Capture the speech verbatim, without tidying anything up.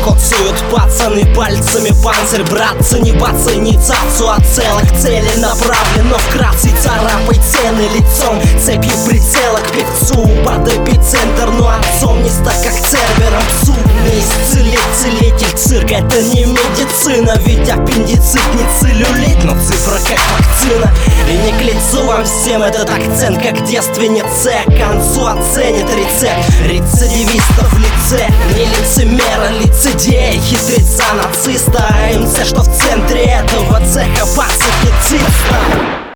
Коцают пацаны пальцами панцирь. Братцы, не бацы, инициацию от целых целей направлено вкратце. Царапай цены лицом, цепью прицела к певцу под эпицентр. Но отцом не стать как цербером псу. Не исцелить целитель цирка, это не медицина. Ведь аппендицит не целлюлит, но цифра как вакцина. И не к лицу вам всем этот акцент, как девственнице к концу оценит рецепт рецидивиста в лице. Не лицемера, лицедея, хитреца, нациста. АМЦ, что в центре этого цеха пацифициста.